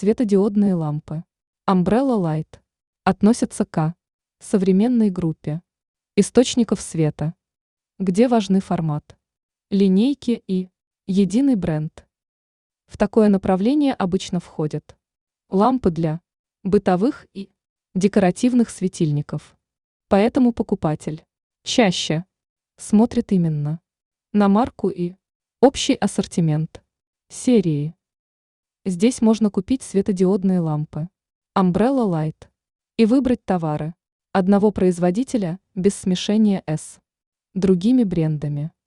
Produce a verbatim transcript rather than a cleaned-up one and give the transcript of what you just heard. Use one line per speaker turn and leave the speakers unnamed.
Светодиодные лампы Umbrella Light относятся к современной группе источников света, где важны формат, линейки и единый бренд. В такое направление обычно входят лампы для бытовых и декоративных светильников. Поэтому покупатель чаще смотрит именно на марку и общий ассортимент серии. Здесь можно купить светодиодные лампы Umbrella Light и выбрать товары одного производителя без смешения с другими брендами.